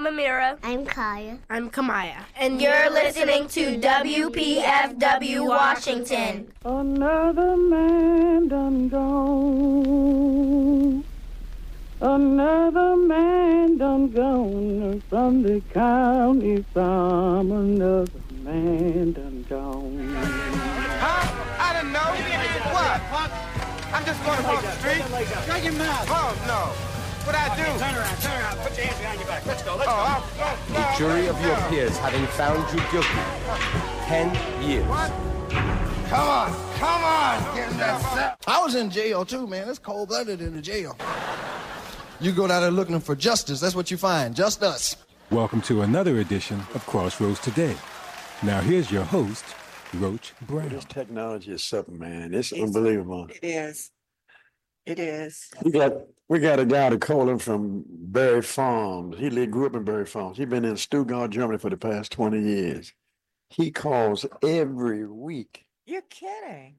I'm Amira. I'm Kaya. I'm Kamaya. And you're listening to WPFW Washington. Another man done gone. Another man done gone from the county farm. Another man done gone. Huh? I don't know. What? I'm just going across the street. Shut your mouth. Oh, no. What'd I do? Turn around. Put your hands behind your back. Let's go. The jury of your peers having found you guilty. 10 years. What? Come on. Get in that cell. I was in jail, too, man. It's cold-blooded in the jail. You go down there looking for justice. That's what you find. Just us. Welcome to another edition of Crossroads Today. Now, here's your host, Roach Brown. This technology is something, man. It's unbelievable. It is. We got a guy to call him from Berry Farms. He grew up in Berry Farms. He's been in Stuttgart, Germany for the past 20 years. He calls every week. You're kidding.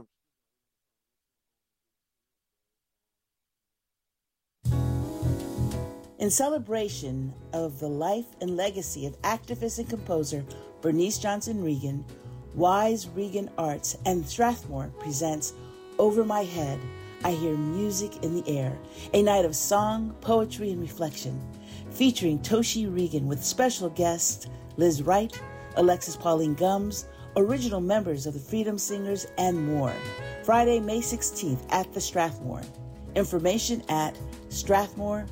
In celebration of the life and legacy of activist and composer Bernice Johnson Reagon, Wise Reagan Arts and Strathmore presents Over My Head, I Hear Music in the Air, a night of song, poetry, and reflection, featuring Toshi Reagon with special guests Liz Wright, Alexis Pauline Gumbs, original members of the Freedom Singers, and more. Friday, May 16th at the Strathmore. Information at strathmore.org.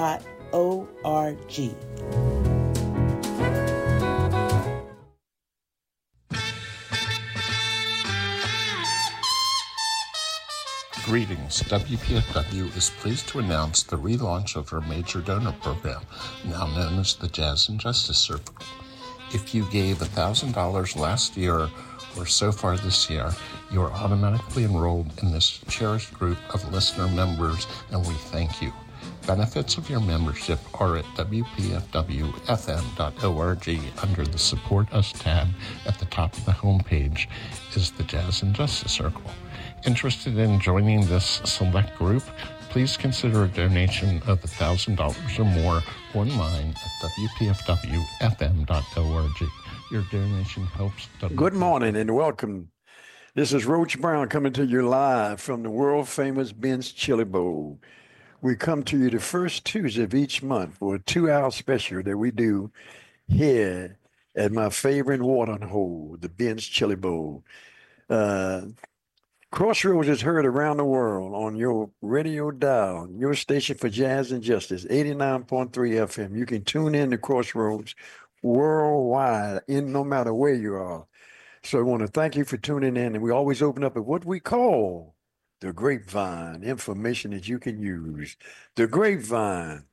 Greetings. WPFW is pleased to announce the relaunch of our major donor program, now known as the Jazz and Justice Circle. If you gave $1,000 last year or so far this year, you are automatically enrolled in this cherished group of listener members, and we thank you. Benefits of your membership are at WPFWFM.org. Under the Support Us tab at the top of the homepage is the Jazz and Justice Circle. Interested in joining this select group? Please consider a donation of $1,000 or more online at WPFWFM.org. Your donation helps. Good morning and welcome. This is Roach Brown coming to you live from the world-famous Ben's Chili Bowl. We come to you the first Tuesday of each month for a 2-hour special that we do here at my favorite watering hole, the Ben's Chili Bowl. Crossroads is heard around the world on your radio dial, your station for jazz and justice, 89.3 FM. You can tune in to Crossroads worldwide, no matter where you are. So I want to thank you for tuning in, and we always open up at what we call the grapevine, information that you can use. The grapevine.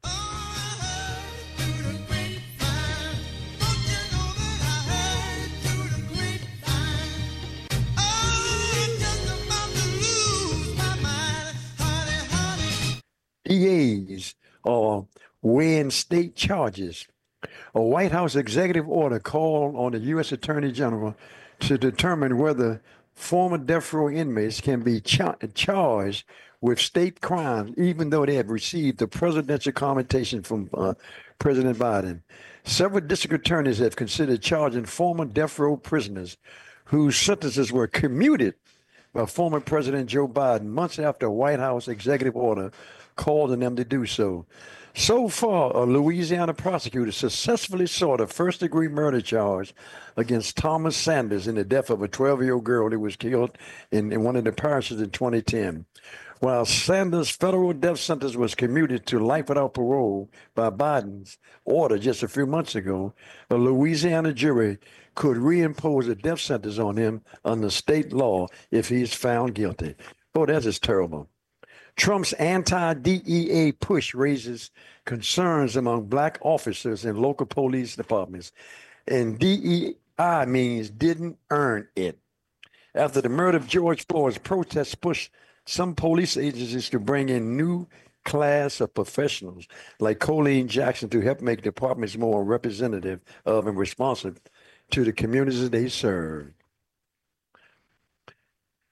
DAs are weighing state charges. A White House executive order called on the U.S. Attorney General to determine whether former death row inmates can be charged with state crimes, even though they have received a presidential commendation from President Biden. Several district attorneys have considered charging former death row prisoners whose sentences were commuted by former President Joe Biden months after a White House executive order called on them to do so. So far, a Louisiana prosecutor successfully sought a first-degree murder charge against Thomas Sanders in the death of a 12-year-old girl who was killed in one of the parishes in 2010. While Sanders' federal death sentence was commuted to life without parole by Biden's order just a few months ago, a Louisiana jury could reimpose a death sentence on him under state law if he's found guilty. Oh, that is terrible. Trump's anti-DEA push raises concerns among black officers in local police departments. And DEI means didn't earn it. After the murder of George Floyd's protests pushed some police agencies to bring in new class of professionals like Colleen Jackson to help make departments more representative of and responsive to the communities they serve.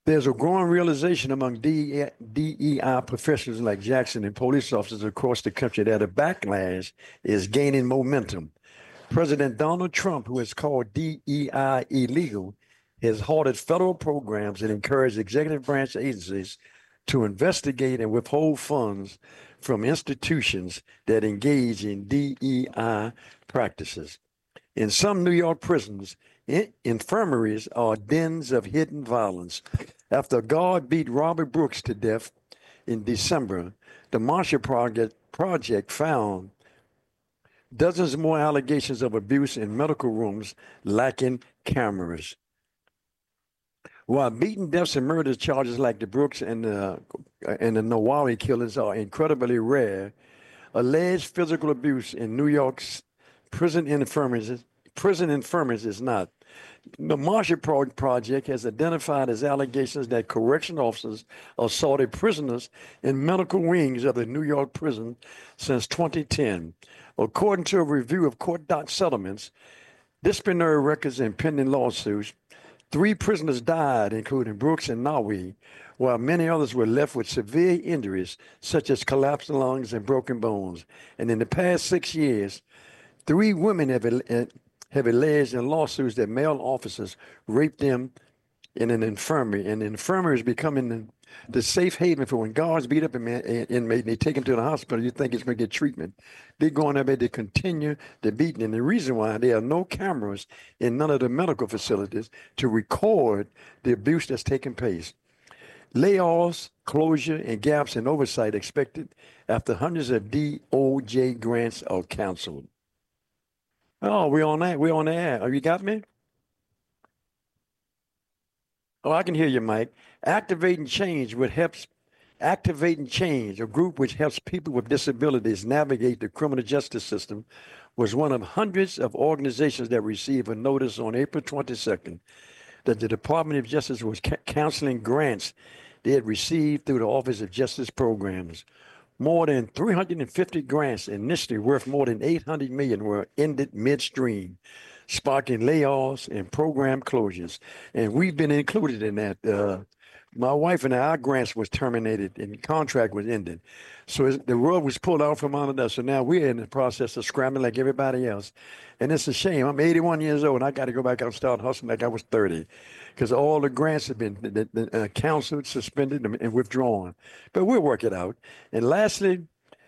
There's a growing realization among DEI professionals like Jackson and police officers across the country that a backlash is gaining momentum. President Donald Trump, who has called DEI illegal, has halted federal programs and encouraged executive branch agencies to investigate and withhold funds from institutions that engage in DEI practices. In some New York prisons, infirmaries are dens of hidden violence. After a guard beat Robert Brooks to death in December, the Marshall Project found dozens more allegations of abuse in medical rooms lacking cameras. While beaten deaths and murder charges like the Brooks and the Nawawi killings are incredibly rare, alleged physical abuse in New York's prison infirmaries is not. The Marshall Project has identified as allegations that correction officers assaulted prisoners in medical wings of the New York prison since 2010. According to a review of court doc settlements, disciplinary records, and pending lawsuits, 3 prisoners died, including Brooks and Nawawi, while many others were left with severe injuries, such as collapsed lungs and broken bones. And in the past 6 years, 3 women have alleged in lawsuits that male officers raped them in an infirmary. And the infirmary is becoming the safe haven for when guards beat up an inmate and they take him to the hospital, you think he's going to get treatment. They're going there to continue the beating. And the reason why there are no cameras in none of the medical facilities to record the abuse that's taking place. Layoffs, closure, and gaps in oversight expected after hundreds of DOJ grants are canceled. Oh, we're on that. We're on the air. Oh, you got me? Oh, I can hear you, Mike. Activating Change, a group which helps people with disabilities navigate the criminal justice system, was one of hundreds of organizations that received a notice on April 22nd that the Department of Justice was canceling grants they had received through the Office of Justice Programs. More than 350 grants, initially worth more than $800 million, were ended midstream, sparking layoffs and program closures. And we've been included in that. My wife and our grants was terminated and the contract was ended. So the rug was pulled out from under us. So now we're in the process of scrambling like everybody else. And it's a shame. I'm 81 years old and I got to go back out and start hustling like I was 30 because all the grants have been canceled, suspended, and withdrawn. But we'll work it out. And lastly,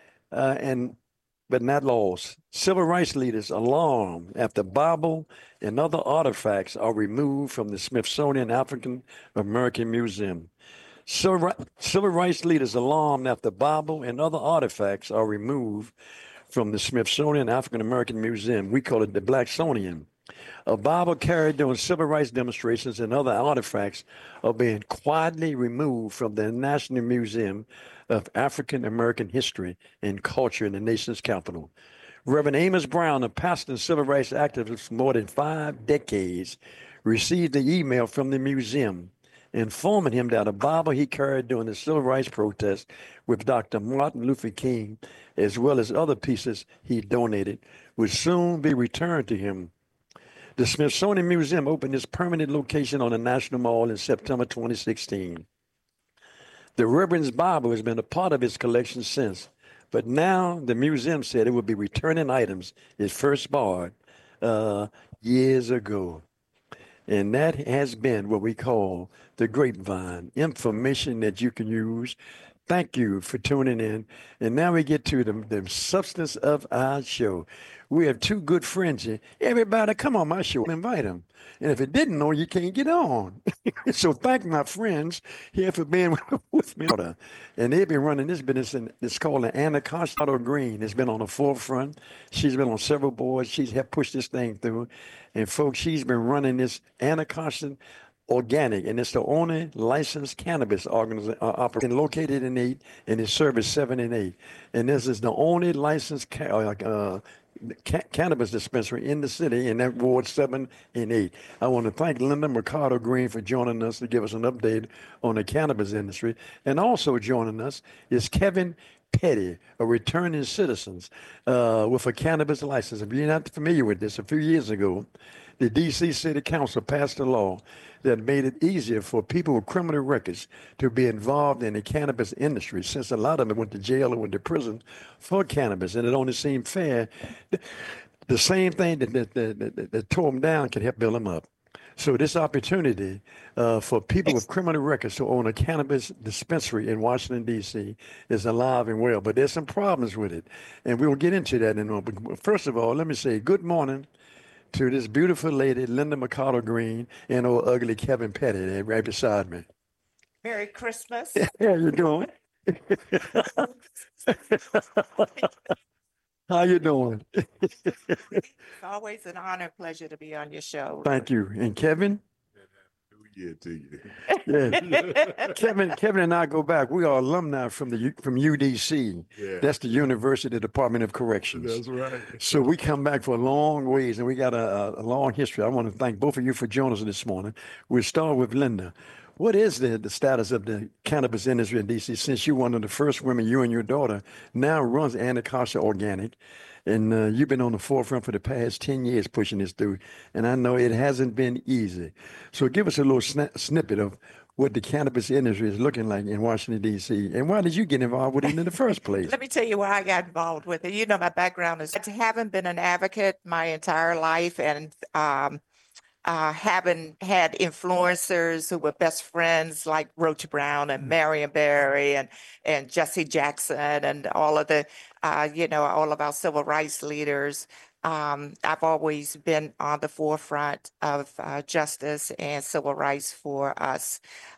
but not lost, civil rights leaders alarmed after Bible and other artifacts are removed from the Smithsonian African American Museum. Civil rights leaders alarmed after Bible and other artifacts are removed from the Smithsonian African American Museum. We call it the Blacksonian. A Bible carried during civil rights demonstrations and other artifacts are being quietly removed from the National Museum of African American History and Culture in the nation's capital. Reverend Amos Brown, a pastor and civil rights activist for more than 5 decades, received an email from the museum informing him that a Bible he carried during the civil rights protest with Dr. Martin Luther King, as well as other pieces he donated, would soon be returned to him. The Smithsonian Museum opened its permanent location on the National Mall in September 2016. The Reverend's Bible has been a part of its collection since, but now the museum said it would be returning items it first borrowed years ago. And that has been what we call the grapevine, information that you can use. Thank you for tuning in. And now we get to the substance of our show. We have 2 good friends here. Everybody, come on my show. Invite them. And if you didn't know, you can't get on. So thank my friends here for being with me. And they've been running this business, and it's called the Anna Costello Green. It's been on the forefront. She's been on several boards. She's helped push this thing through. And folks, she's been running this Anna Costello Organic, and it's the only licensed cannabis operation located in 8, and it serves 7 and 8. And this is the only licensed cannabis dispensary in the city in that Ward 7 and 8. I want to thank Linda Mercado Green for joining us to give us an update on the cannabis industry. And also joining us is Kevin Petty are returning citizens with a cannabis license. If you're not familiar with this, a few years ago, the D.C. City Council passed a law that made it easier for people with criminal records to be involved in the cannabis industry, since a lot of them went to jail or went to prison for cannabis, and it only seemed fair. The same thing that tore them down can help build them up. So this opportunity for people with criminal records to own a cannabis dispensary in Washington, D.C. is alive and well, but there's some problems with it, and we'll get into that in a moment. But first of all, let me say good morning to this beautiful lady, Linda McCardle Green, and old ugly Kevin Petty there right beside me. Merry Christmas. How you doing? How you doing? It's always an honor and pleasure to be on your show. Thank you. And Kevin? New Year to you. Yeah. Kevin and I go back. We are alumni from UDC. Yeah. That's the University Department of Corrections. That's right. So we come back for a long ways, and we got a long history. I want to thank both of you for joining us this morning. We'll start with Linda. What is the status of the cannabis industry in D.C. since you're one of the first women, you and your daughter, now runs Anacostia Organic, and you've been on the forefront for the past 10 years pushing this through, and I know it hasn't been easy. So give us a little snippet of what the cannabis industry is looking like in Washington, D.C., and why did you get involved with it in the first place? Let me tell you why I got involved with it. You know, my background is I haven't been an advocate my entire life, and having had influencers who were best friends like Roach Brown and Marion Barry and Jesse Jackson and all of the, all of our civil rights leaders. I've always been on the forefront of justice and civil rights for us.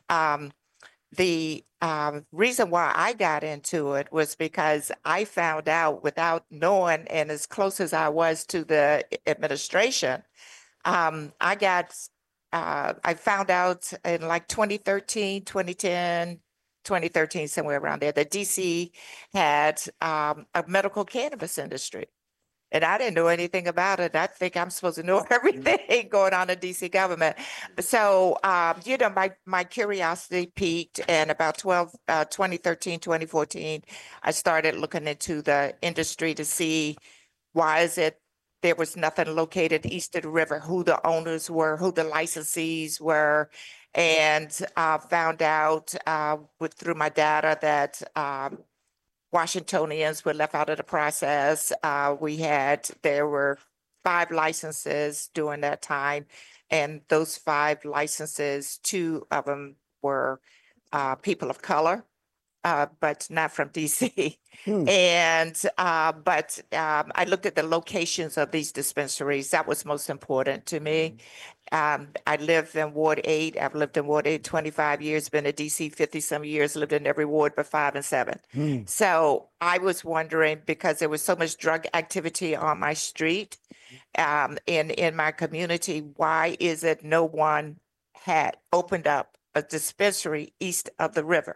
The reason why I got into it was because I found out without knowing, and as close as I was to the administration, I found out in like 2013, 2010, 2013, somewhere around there, that DC had a medical cannabis industry. And I didn't know anything about it. I think I'm supposed to know everything going on in DC government. So, my curiosity peaked, and about 2013, 2014, I started looking into the industry to see why is it there was nothing located east of the river, who the owners were, who the licensees were, and found out through my data that Washingtonians were left out of the process. There were 5 licenses during that time, and those 5 licenses, 2 of them were people of color, but not from DC. And I looked at the locations of these dispensaries. That was most important to me. I live in Ward 8. I've lived in Ward 8 25 years, been in DC 50 some years, lived in every ward but 5 and 7. So I was wondering, because there was so much drug activity on my street, in my community, why is it no one had opened up a dispensary east of the river?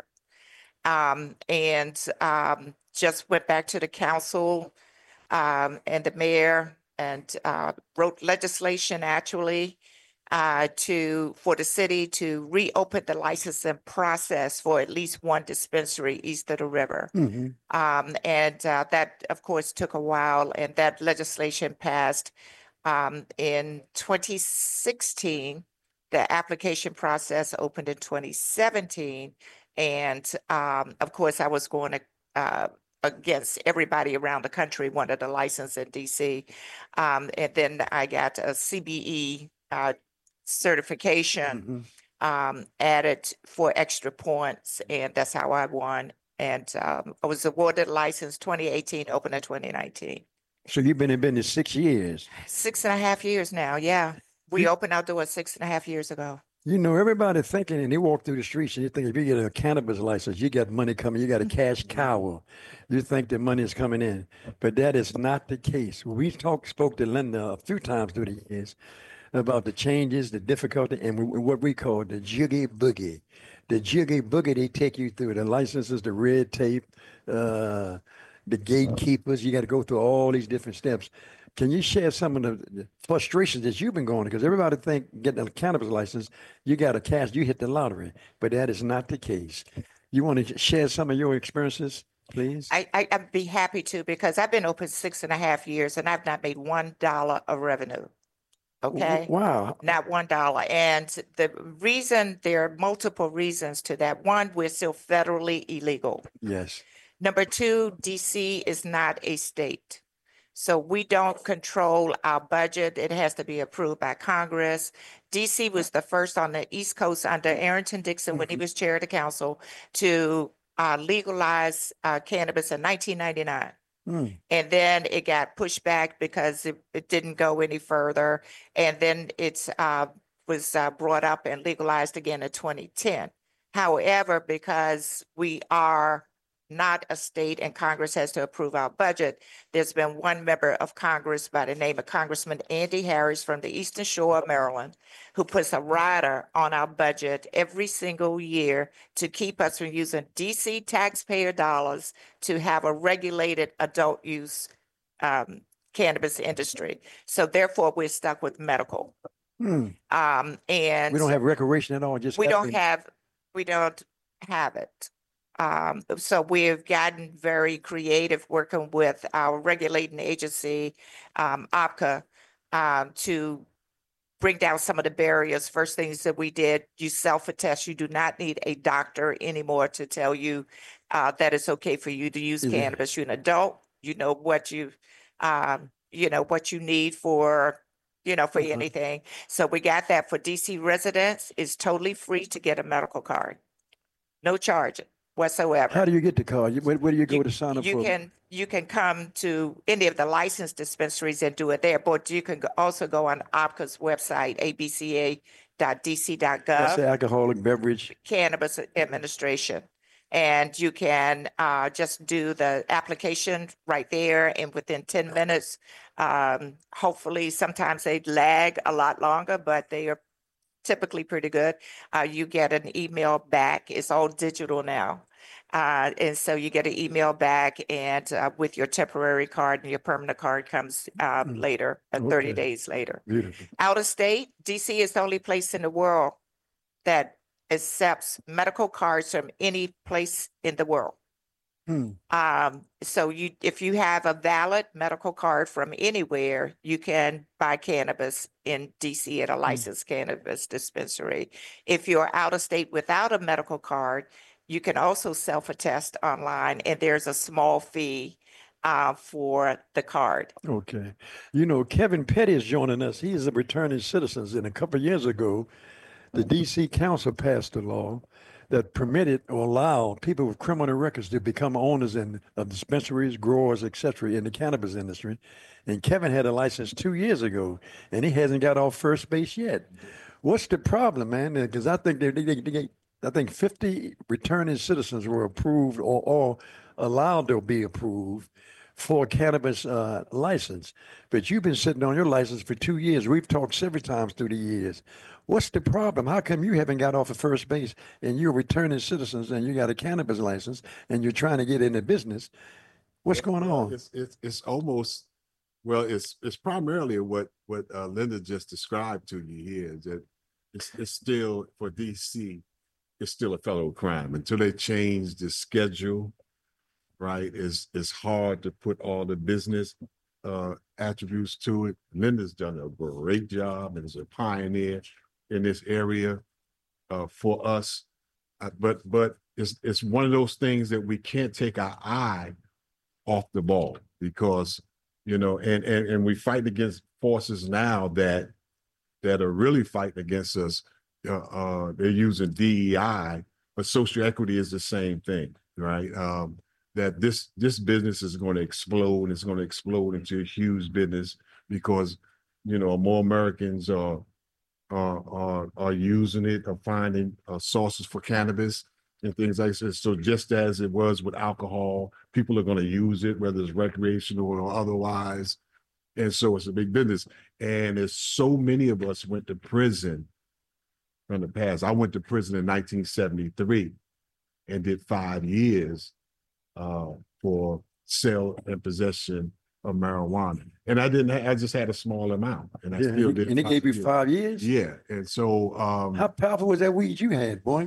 Just went back to the council and the mayor and wrote legislation actually for the city to reopen the licensing process for at least one dispensary east of the river. That, of course, took a while, and that legislation passed in 2016. The application process opened in 2017. And of course, I was going against everybody around the country wanted a license in DC. And then I got a CBE certification added for extra points, and that's how I won. And I was awarded a license 2018, open in 2019. So you've been in business 6 years. 6.5 years now, yeah. We opened our doors 6.5 years ago. You know, everybody thinking, and they walk through the streets and you think if you get a cannabis license, you got money coming, you got a cash cow. You think the money is coming in. But that is not the case. We spoke to Linda a few times through the years about the changes, the difficulty, and what we call the jiggy boogie. The jiggy boogie they take you through, the licenses, the red tape, the gatekeepers. You got to go through all these different steps. Can you share some of the frustrations that you've been going? Because everybody think getting a cannabis license, you got a cash, you hit the lottery, but that is not the case. You want to share some of your experiences? please? I'd be happy to, because I've been open 6.5 years and I've not made $1 of revenue. Okay. Wow. Not $1. And the reason, there are multiple reasons to that. One, we're still federally illegal. Yes. Number two, DC is not a state. So we don't control our budget. It has to be approved by Congress. DC was the first on the East Coast under Arrington Dixon when he was chair of the council to legalize cannabis in 1999. And then it got pushed back because it didn't go any further. And then it's was brought up and legalized again in 2010. However, because we are not a state and Congress has to approve our budget, there's been one member of Congress by the name of Congressman Andy Harris from the Eastern Shore of Maryland, who puts a rider on our budget every single year to keep us from using DC taxpayer dollars to have a regulated adult use cannabis industry. So therefore, we're stuck with medical. And we don't have recreation at all. Just we don't have it. So we've gotten very creative working with our regulating agency, OPCA, to bring down some of the barriers. First things that we did, you self-attest. You do not need a doctor anymore to tell you that it's okay for you to use cannabis. You're an adult. You know what what you need for for anything. So we got that for DC residents. It's totally free to get a medical card. No charge whatsoever. How do you get the card? Where do you go to sign up for? You can come to any of the licensed dispensaries and do it there, but you can also go on OPCA's website, abca.dc.gov. That's the Alcoholic Beverage Cannabis Administration. And you can just do the application right there, and within 10 minutes, hopefully sometimes they lag a lot longer, but they are typically pretty good. You get an email back. It's all digital now. And so you get an email back, and with your temporary card, and your permanent card comes later, 30 days later. Beautiful. Out of state, DC is the only place in the world that accepts medical cards from any place in the world. So if you have a valid medical card from anywhere, you can buy cannabis in DC at a licensed cannabis dispensary. If you're out of state without a medical card, you can also self-attest online, and there's a small fee for the card. Okay. Kevin Petty is joining us. He is a returning citizen, and a couple of years ago, the DC Council passed a law that permitted or allowed people with criminal records to become owners of dispensaries, growers, etc. in the cannabis industry. And Kevin had a license 2 years ago, and he hasn't got off first base yet. What's the problem, man? Because I think I think 50 returning citizens were approved or allowed to be approved for a cannabis license. But you've been sitting on your license for 2 years. We've talked several times through the years. What's the problem? How come you haven't got off of first base and you're returning citizens and you got a cannabis license and you're trying to get into business? What's going on? It's almost, well, it's primarily what Linda just described to you here, that it's still, for DC, it's still a federal crime until they change the schedule. Right, it's hard to put all the business attributes to it. Linda's done a great job and is a pioneer in this area for us. But it's one of those things that we can't take our eye off the ball, because and we fight against forces now that are really fighting against us. They're using DEI, but social equity is the same thing, right? That this business is going to explode, and it's going to explode into a huge business because more Americans are using it, are finding sources for cannabis and things like this. So just as it was with alcohol, people are going to use it, whether it's recreational or otherwise. And so it's a big business. And there's so many of us went to prison from the past. I went to prison in 1973 and did 5 years for sale and possession of marijuana. And I just had a small amount, and I still did. And they gave you 5 years? Yeah. And so how powerful was that weed you had, boy?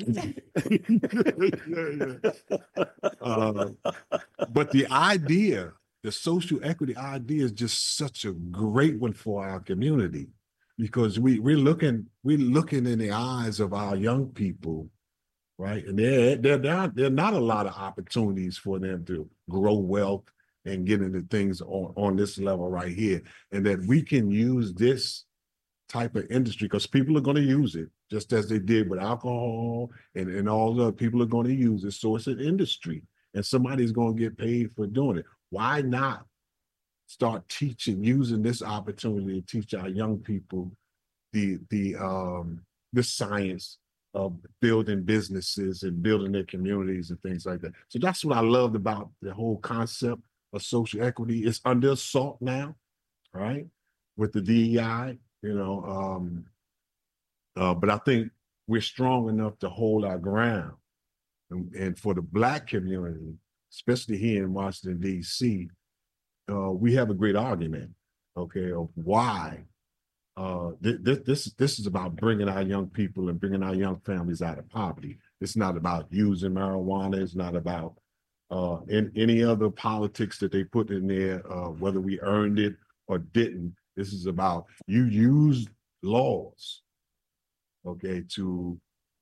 But the idea, the social equity idea, is just such a great one for our community, because we're looking in the eyes of our young people, right? And there are not a lot of opportunities for them to grow wealth and get into things on this level right here, and that we can use this type of industry, because people are going to use it just as they did with alcohol, and all the people are going to use it. So it's an industry, and somebody's going to get paid for doing it. Why not start using this opportunity to teach our young people the science of building businesses and building their communities and things like that. So that's what I loved about the whole concept of social equity. It's under assault now, right? With the DEI, but I think we're strong enough to hold our ground. And for the Black community, especially here in Washington, D.C., we have a great argument, okay, of why this is about bringing our young people and bringing our young families out of poverty. It's not about using marijuana. It's not about any other politics that they put in there, whether we earned it or didn't. This is about you use laws, okay, to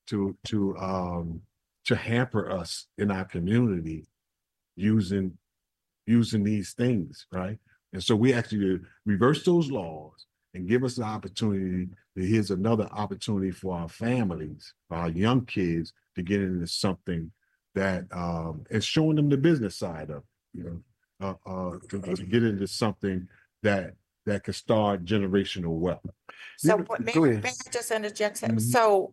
hamper us in our community using these things, right? And so we actually reverse those laws and give us the opportunity that here's another opportunity for our families, for our young kids, to get into something that is showing them the business side of, to get into something that can start generational wealth. So may I just interject? Mm-hmm. So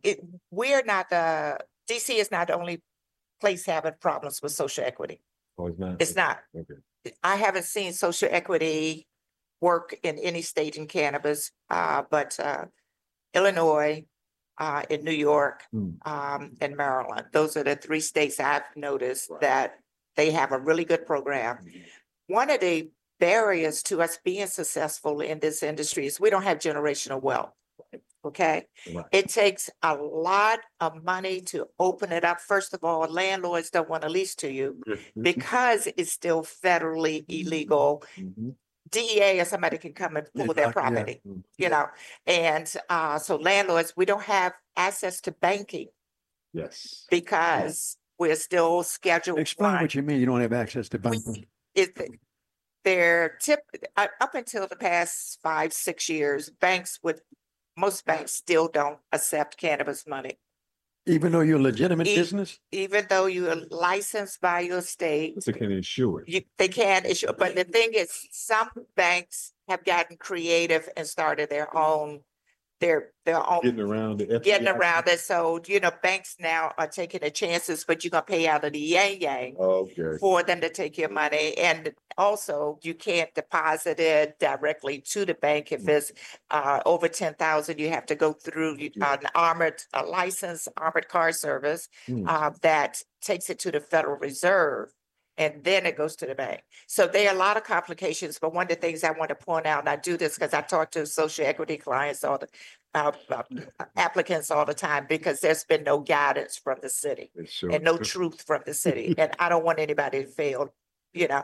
DC is not the only place having problems with social equity. Oh, it's not? It's not. Okay. I haven't seen social equity work in any state in cannabis, but Illinois, in New York, and Maryland. Those are the 3 states I've noticed that they have a really good program. One of the barriers to us being successful in this industry is we don't have generational wealth. Okay. Right. It takes a lot of money to open it up. First of all, landlords don't want to lease to you because it's still federally illegal. DEA or somebody can come and pull their property, and so landlords, we don't have access to banking. Yes. Because we're still scheduled. Explain what you mean you don't have access to banking. Up until the past 5-6 years, most banks still don't accept cannabis money. Even though you're a legitimate business? Even though you're licensed by your state. They can insure it. They can insure, but the thing is, some banks have gotten creative and started their own getting around it. So, banks now are taking the chances, but you're going to pay out of the yang for them to take your money. And also, you can't deposit it directly to the bank. If it's over 10,000, you have to go through an licensed armored car service that takes it to the Federal Reserve. And then it goes to the bank. So there are a lot of complications. But one of the things I want to point out, and I do this because I talk to social equity clients, applicants all the time, because there's been no guidance from the city and no truth from the city. And I don't want anybody to fail. The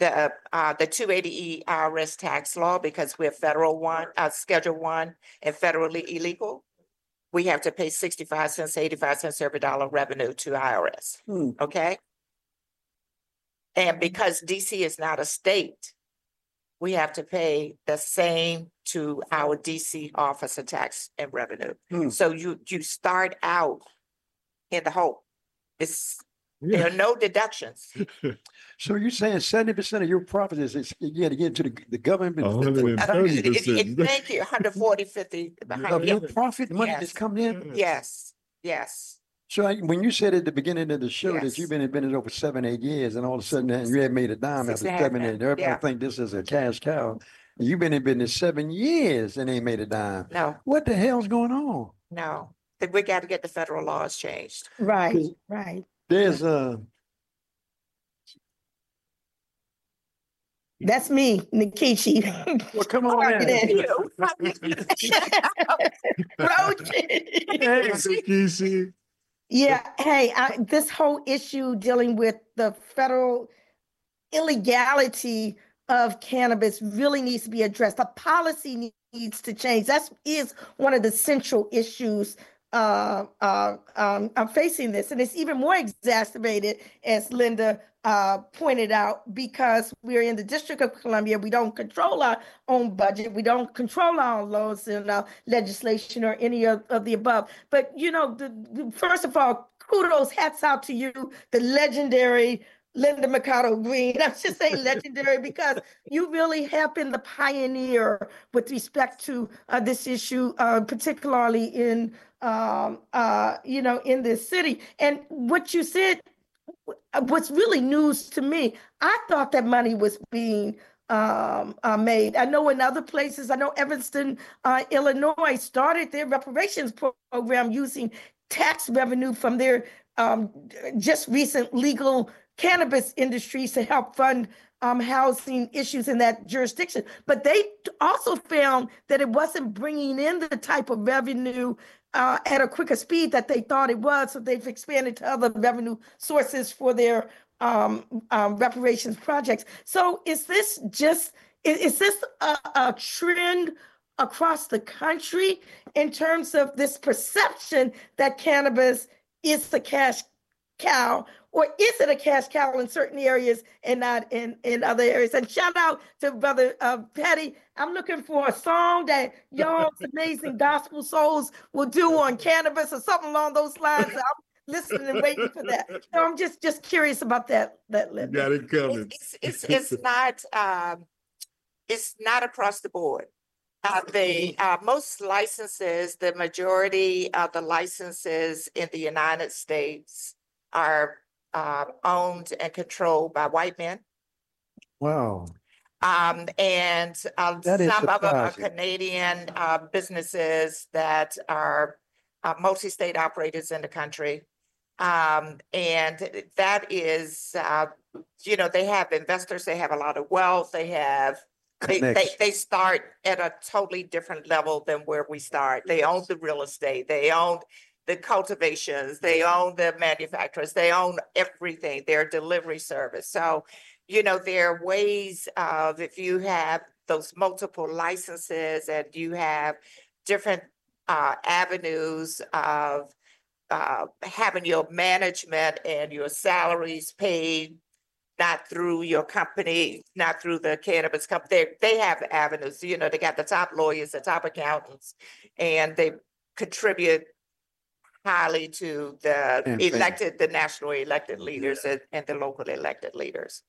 280E IRS tax law, because we're Schedule 1 and federally illegal, we have to pay 65 cents, 85 cents every dollar revenue to IRS. Okay. And because DC is not a state, we have to pay the same to our DC Office of Tax and Revenue. So you start out in the hole. There are no deductions. So you're saying 70% of your profit is you got to get to the government? 130%. Thank you. 140, 50. Of your profit, money that's coming in? Yes. So when you said at the beginning of the show that you've been in business over 7-8 years, and all of a sudden you had made a dime after 7 8, everybody think this is a cash cow. You've been in business 7 years and ain't made a dime. No. What the hell's going on? No. We got to get the federal laws changed. Right. There's That's me, Nikichi. Well, come on in. Roach. Hey, Nikichi. Yeah, hey, this whole issue dealing with the federal illegality of cannabis really needs to be addressed. The policy needs to change. That is one of the central issues I'm facing this. And it's even more exacerbated, as Linda pointed out, because we're in the District of Columbia. We don't control our own budget. We don't control our own laws and legislation or any of the above. But, you know, first of all, kudos, hats out to you, the legendary Linda Mercado Green. I'm just saying legendary because you really have been the pioneer with respect to this issue, particularly in in this city. And what you said was really news to me. I thought that money was being made. I know in other places, I know Evanston, Illinois started their reparations program using tax revenue from their just recent legal cannabis industries to help fund housing issues in that jurisdiction. But they also found that it wasn't bringing in the type of revenue at a quicker speed that they thought it was. So they've expanded to other revenue sources for their reparations projects. So is this a trend across the country in terms of this perception that cannabis is the cash cow, or is it a cash cow in certain areas and not in other areas? And shout out to Brother Petty. I'm looking for a song that y'all's amazing gospel souls will do on cannabis or something along those lines. I'm listening and waiting for that. So I'm just curious about that. You got it coming. It's not across the board. Most licenses, the majority of the licenses in the United States are owned and controlled by white men. Wow. And some of them are Canadian businesses that are multi-state operators in the country. And that is, they have investors, they have a lot of wealth, they start at a totally different level than where we start. They own the real estate, they own the cultivations, they own the manufacturers, they own everything, their delivery service. So, there are ways of, if you have those multiple licenses and you have different avenues of having your management and your salaries paid, not through your company, not through the cannabis company. They have avenues. They got the top lawyers, the top accountants, and they contribute highly to the national elected leaders and the local elected leaders.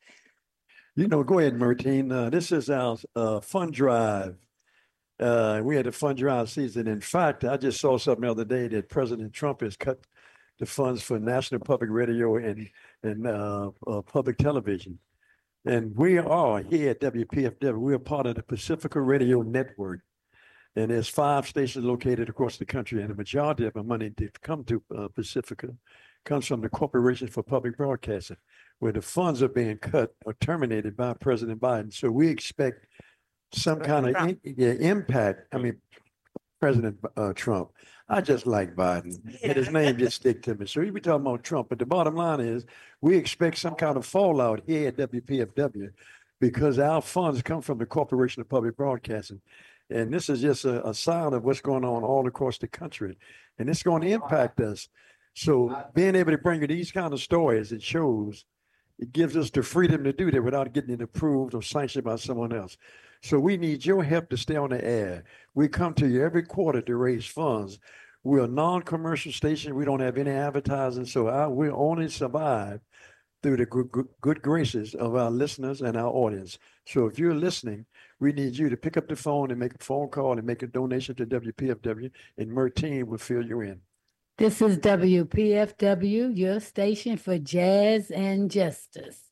Go ahead, Martine. This is our fund drive. We had a fund drive season. In fact, I just saw something the other day that President Trump has cut the funds for national public radio and public television. And we are here at WPFW. We are part of the Pacifica Radio Network. And there's 5 stations located across the country. And the majority of the money that come to Pacifica comes from the Corporation for Public Broadcasting, where the funds are being cut or terminated by President Biden. So we expect some kind of impact. I mean, President Trump. I just like Biden. And his name just stick to me. So we be talking about Trump. But the bottom line is we expect some kind of fallout here at WPFW because our funds come from the Corporation of Public Broadcasting. And this is just a sign of what's going on all across the country. And it's going to impact us. So being able to bring you these kind of stories, it gives us the freedom to do that without getting it approved or sanctioned by someone else. So we need your help to stay on the air. We come to you every quarter to raise funds. We're a non-commercial station. We don't have any advertising. So we only survive through the good graces of our listeners and our audience. So if you're listening, we need you to pick up the phone and make a phone call and make a donation to WPFW, and Martine will fill you in. This is WPFW, your station for jazz and justice.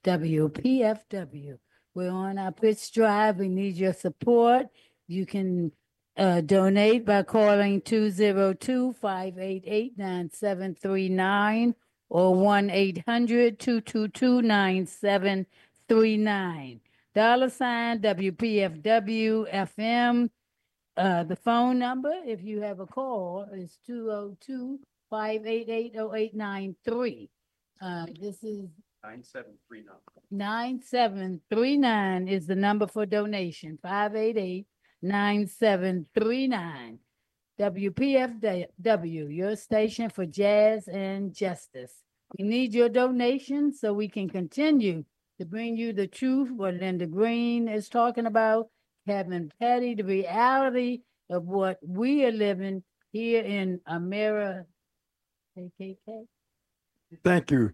WPFW. We're on our pitch drive. We need your support. You can donate by calling 202-588-9739 or 1-800-222-9739. $ WPFW FM. The phone number, if you have a call, is 202-588-0893. This is 9739. 9739 is the number for donation. 588-9739. WPFW, your station for jazz and justice. We need your donations so we can continue to bring you the truth, what Linda Green is talking about, Kevin Petty, the reality of what we are living here in America. KKK. Thank you.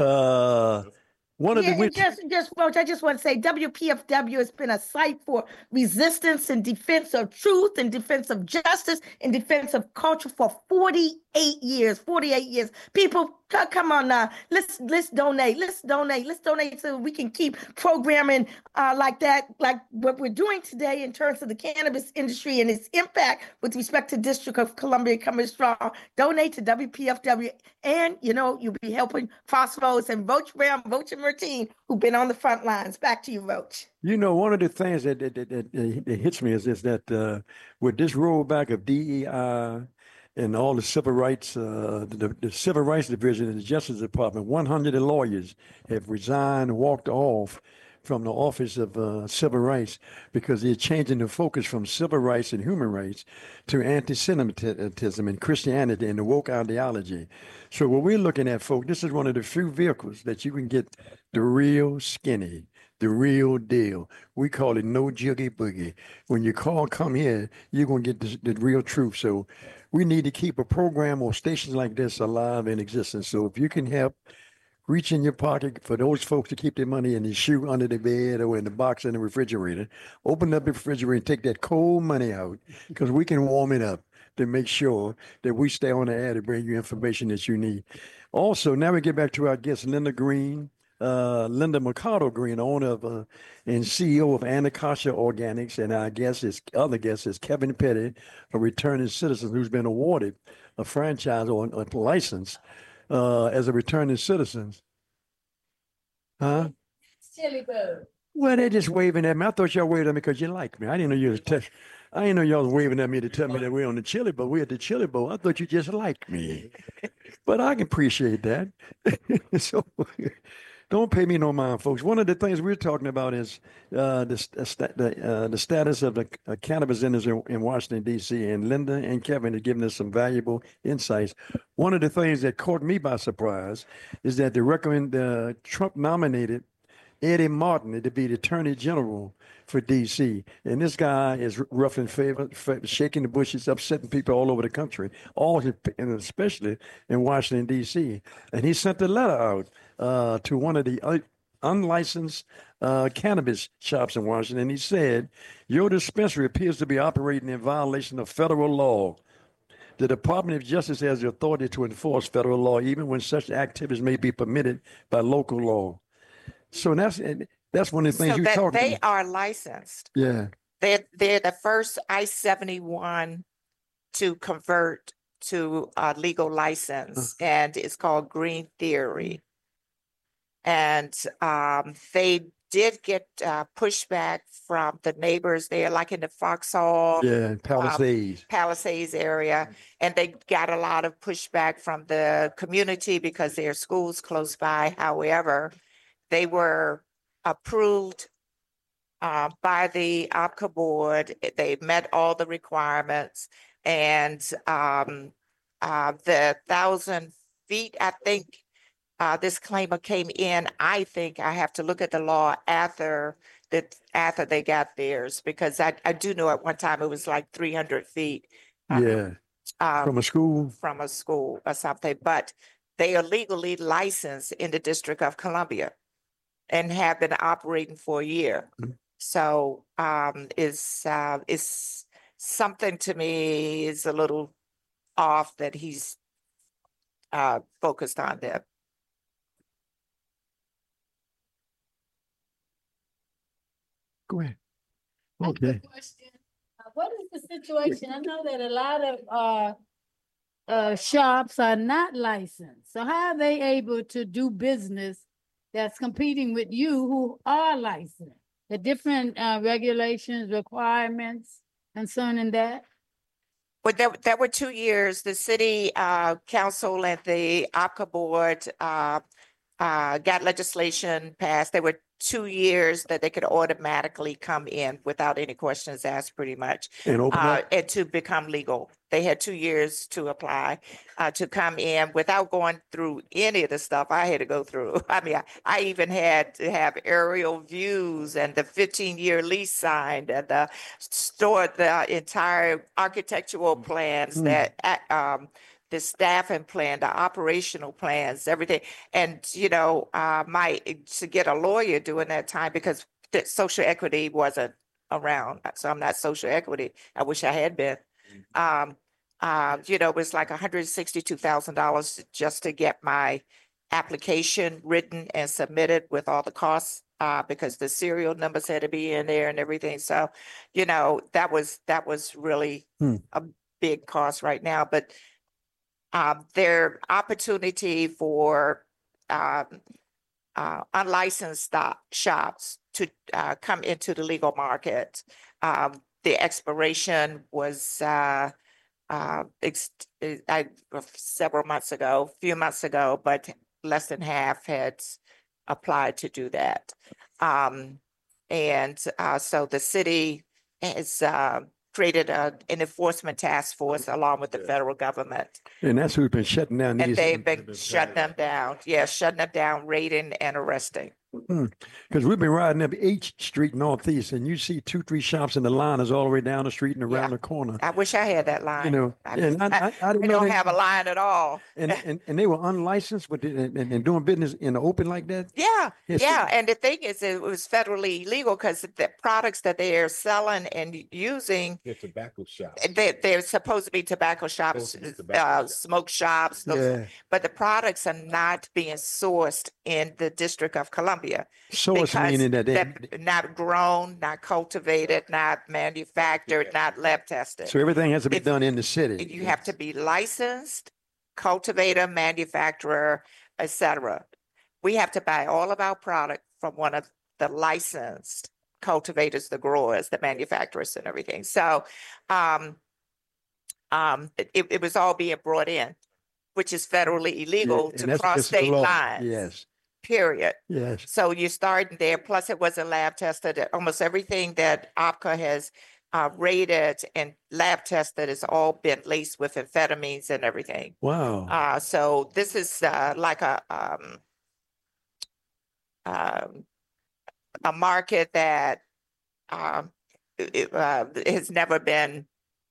One of the just Roach, I just want to say WPFW has been a site for resistance and defense of truth and defense of justice and defense of culture for 48 years. 48 years. People, come on now. Let's donate. Let's donate so we can keep programming like that, like what we're doing today in terms of the cannabis industry and its impact with respect to District of Columbia coming strong. Donate to WPFW, and you'll be helping Phosphos and Roach Brown, Roach and Martine, who've been on the front lines. Back to you, Roach. One of the things that hits me is that with this rollback of DEI and all the civil rights, the Civil Rights Division in the Justice Department, 100 lawyers have resigned, walked off from the Office of Civil Rights because they're changing the focus from civil rights and human rights to anti-Semitism and Christianity and the woke ideology. So what we're looking at, folks, this is one of the few vehicles that you can get the real skinny, the real deal. We call it no jiggy boogie. When you come here, you're going to get the real truth. So we need to keep a program or stations like this alive in existence. So if you can help reach in your pocket for those folks to keep their money in the shoe under the bed or in the box in the refrigerator, open up the refrigerator and take that cold money out because we can warm it up to make sure that we stay on the air to bring you information that you need. Also, now we get back to our guest, Linda Green. Linda Mercado Green, owner of and CEO of Anacostia Organics, and our other guest is Kevin Petty, a returning citizen who's been awarded a franchise or a license as a returning citizen. Huh? Chili Bird. Well, they're just waving at me. I thought y'all waved at me because you like me. I didn't know you was I didn't know y'all was waving at me to tell me that we're on the Chili Bowl. We're at the Chili Bowl. I thought you just liked me, but I can appreciate that. So. Don't pay me no mind, folks. One of the things we're talking about is the status of the cannabis industry in Washington, D.C., and Linda and Kevin are giving us some valuable insights. One of the things that caught me by surprise is that Trump nominated Eddie Martin to be the Attorney General for D.C., and this guy is rough in favor, shaking the bushes, upsetting people all over the country, and especially in Washington, D.C., and he sent a letter out to one of the unlicensed cannabis shops in Washington. He said, your dispensary appears to be operating in violation of federal law. The Department of Justice has the authority to enforce federal law, even when such activities may be permitted by local law. So that's one of the things you talk about. They are licensed. Yeah. They're the first I-71 to convert to a legal license, and it's called Green Theory. And they did get pushback from the neighbors there, like in the Foxhall, Palisades area. And they got a lot of pushback from the community because there are schools close by. However, they were approved by the OPCA board. They met all the requirements. And the 1,000 feet, I think, this claimer came in. I think I have to look at the law after they got theirs, because I do know at one time it was like 300 feet. From a school? From a school or something. But they are legally licensed in the District of Columbia and have been operating for a year. So it's something to me is a little off that he's focused on them. Go ahead. Okay. What is the situation? I know that a lot of shops are not licensed. So how are they able to do business that's competing with you who are licensed? the different regulations, requirements concerning that? But there were 2 years. The city council and the APCA board got legislation passed. There were 2 years that they could automatically come in without any questions asked, pretty much, And open up? and to become legal. They had 2 years to apply to come in without going through any of the stuff I had to go through. I mean, I even had to have aerial views and the 15-year lease signed and the entire architectural plans that the staffing plan, the operational plans, everything. And, to get a lawyer during that time because the social equity wasn't around. So I'm not social equity. I wish I had been. It was like $162,000 just to get my application written and submitted with all the costs because the serial numbers had to be in there and everything. So, that was really a big cost right now. But their opportunity for unlicensed shops to come into the legal market. The expiration was several months ago, a few months ago, but less than half had applied to do that. So the city has created an enforcement task force along with the federal government. And that's who's been shutting down And these. they've been shutting them down. Yeah, shutting them down, raiding and arresting. Because we've been riding up H Street Northeast, and you see 2-3 shops, and the line is all the way down the street and around the corner. I wish I had that line. I We don't have a line at all. And they were unlicensed and doing business in the open like that. Yeah, Yes. yeah. And the thing is, it was federally illegal because the products that they are selling and using, They're tobacco shops. they're supposed to be tobacco shops, smoke shops, but the products are not being sourced in the District of Columbia. Source because meaning that they're not grown, not cultivated, not manufactured, not lab tested. So everything has to be done in the city. You have to be licensed, cultivator, manufacturer, etc. We have to buy all of our product from one of the licensed cultivators, the growers, the manufacturers, and everything. So it was all being brought in, which is federally illegal to cross state lines. Yes. Period. Yes. So you're starting there. Plus, it wasn't lab tested. Almost everything that APCA has rated and lab tested has all been laced with amphetamines and everything. Wow. So this is like a market that has never been,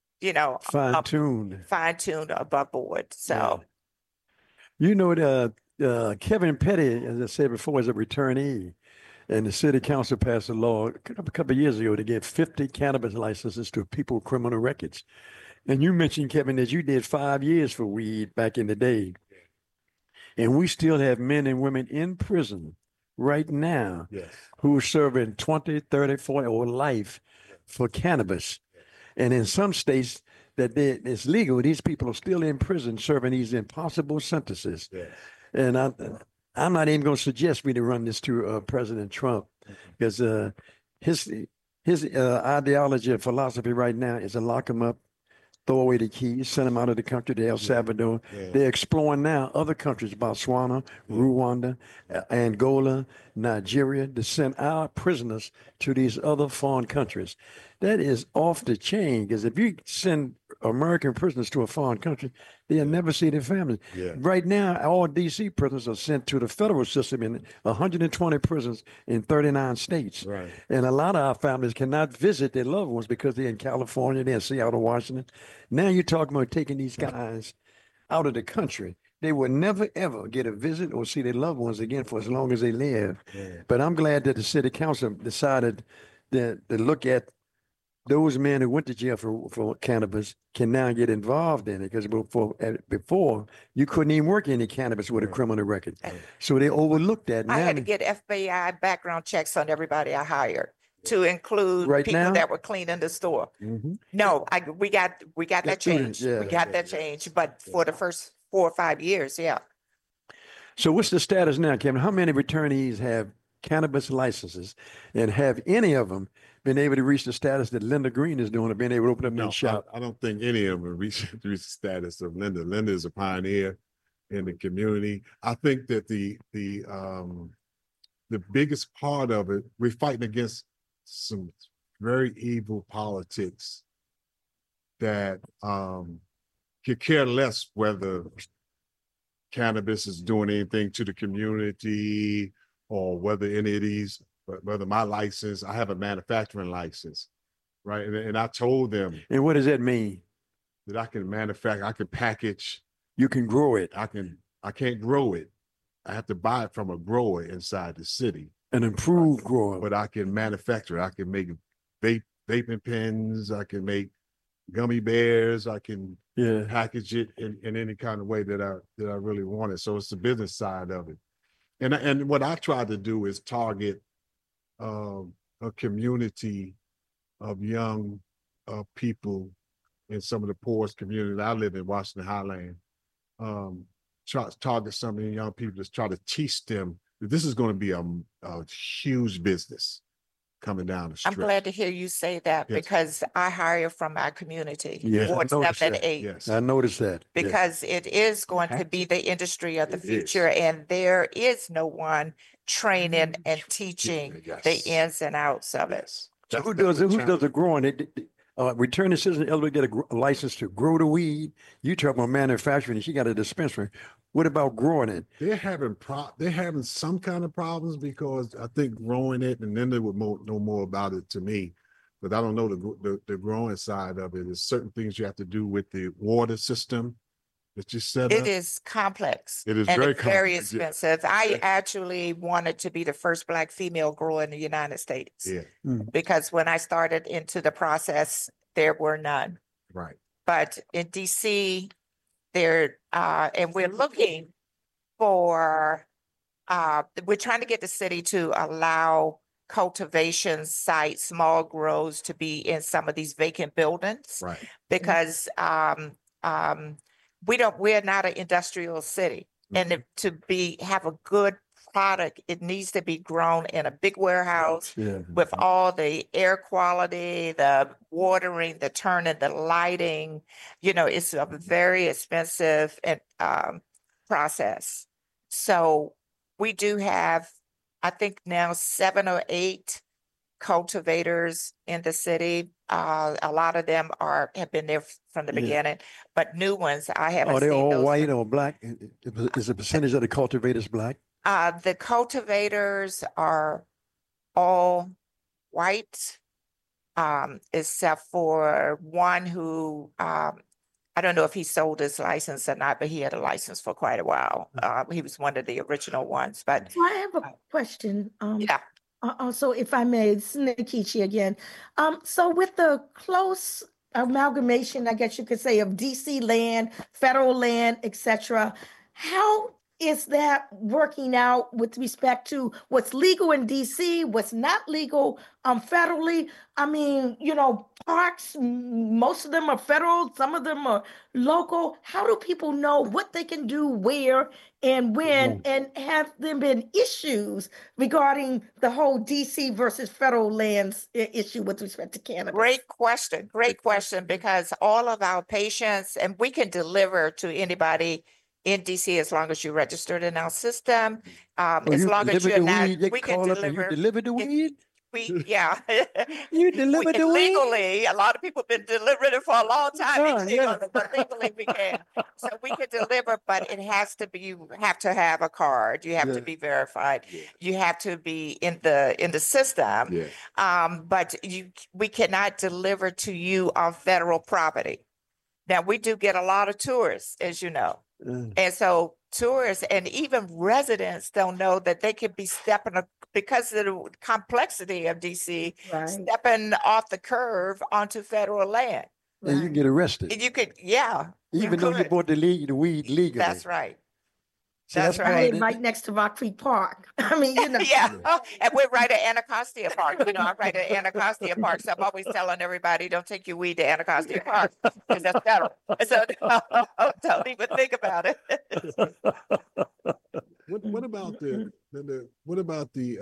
fine-tuned above board. So, Kevin Petty, as I said before, is a returnee, and the city council passed a law a couple of years ago to give 50 cannabis licenses to people with criminal records. And you mentioned, Kevin, that you did 5 years for weed back in the day. And we still have men and women in prison right now who are serving 20, 30, 40 or life for cannabis. And in some states that it's legal, these people are still in prison serving these impossible sentences. And I'm not even going to suggest me to run this to President Trump because his ideology and philosophy right now is to lock him up, throw away the keys, send him out of the country to El Salvador. They're exploring now other countries, Botswana, Rwanda, Angola, Nigeria, to send our prisoners to these other foreign countries. That is off the chain because if you send American prisoners to a foreign country, they'll never see their family. Right now, all D.C. prisoners are sent to the federal system in 120 prisons in 39 states. And a lot of our families cannot visit their loved ones because they're in California, they're in Seattle, Washington. Now you're talking about taking these guys out of the country. They will never, ever get a visit or see their loved ones again for as long as they live. But I'm glad that the city council decided to look at those men who went to jail for cannabis can now get involved in it because before you couldn't even work any cannabis with a criminal record. So they overlooked that. I had to get FBI background checks on everybody I hired to include people that were cleaning the store. No, we got that changed. We got that changed, but for the first 4 or 5 years, So what's the status now, Kevin? How many returnees have cannabis licenses, and have any of them been able to reach the status that Linda Green is doing of being able to open up No, a shop? I don't think any of them have reached the status of Linda. Linda is a pioneer in the community. I think that the biggest part of it, we're fighting against some very evil politics that could care less whether cannabis is doing anything to the community or whether any of these, whether my license, I have a manufacturing license, right? And I told them. And what does that mean? That I can manufacture, I can package. You can grow it. I can't grow it. I have to buy it from a grower inside the city. An improved grower. But I can manufacture it. I can make vaping pens. I can make gummy bears. I can package it in any kind of way that I really want it. So it's the business side of it. And what I try to do is target a community of young people in some of the poorest communities. I live in Washington Highland. Try to target some of the young people to try to teach them that this is going to be a huge business coming down the street. I'm glad to hear you say that because I hire from our community, Ward 7 and 8. Yes. I noticed that. Because it is going to be the industry of the future, and there is no one training and teaching the ins and outs of it. So who does the growing? Returning citizen eligible to get a license to grow the weed. You talk about manufacturing, and she got a dispensary. What about growing it? They're having some kind of problems because I think growing it, and then they would know more about it to me, but I don't know the growing side of it. There's certain things you have to do with the water system that you set up. It is complex. It is and very it's very complex. expensive. I actually wanted to be the first Black female grower in the United States. Because when I started into the process, there were none. Right. But in DC, there and we're looking for we're trying to get the city to allow cultivation sites, small grows to be in some of these vacant buildings. Right. Because we're not an industrial city. And to have a good product, it needs to be grown in a big warehouse with all the air quality, the watering, the turning, the lighting. It's a very expensive process. So we do have, I think now 7 or 8 cultivators in the city. A lot of them have been there from the beginning, but new ones I haven't seen. Are they all those white or black? Is the percentage of the cultivators black? The cultivators are all white, except for one who, I don't know if he sold his license or not, but he had a license for quite a while. He was one of the original ones, but. So I have a question. Also, if I may, this is Nikichi again. So with the close amalgamation, I guess you could say, of DC land, federal land, etc., how is that working out with respect to what's legal in DC, what's not legal federally? I mean, parks, most of them are federal, some of them are local. How do people know what they can do where and when? And have there been issues regarding the whole DC versus federal lands issue with respect to cannabis? Great question, because all of our patients, and we can deliver to anybody in DC as long as you're registered in our system. As long as you're not, we can deliver. You deliver the weed? You deliver the weed? Legally, a lot of people have been delivering it for a long time. But legally we can. So we can deliver, but it has to be, you have to have a card. You have to be verified. You have to be in the system. But we cannot deliver to you on federal property. Now, we do get a lot of tourists, as you know. And so tourists and even residents don't know that they could be because of the complexity of DC, stepping off the curve onto federal land. And you can get arrested. You could, even though you bought the weed legally. That's right. So that's right. Right next to Rock Creek Park. I mean, and we're right at Anacostia Park. I'm right at Anacostia Park. So I'm always telling everybody, don't take your weed to Anacostia Park because that's federal. So don't even think about it. What about about the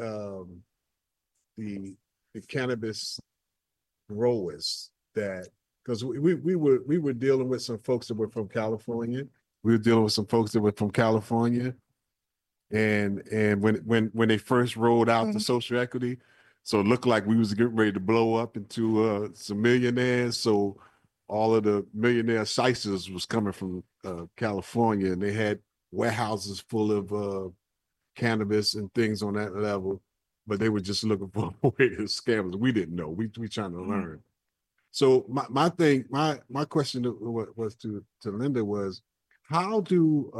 cannabis growers that, because we were dealing with some folks that were from California. We were dealing with some folks that were from California, and when they first rolled out the social equity, so it looked like we was getting ready to blow up into some millionaires. So all of the millionaire sizes was coming from California, and they had warehouses full of cannabis and things on that level, but they were just looking for a way to scam us. We didn't know. We trying to learn. So my question was to Linda was, how do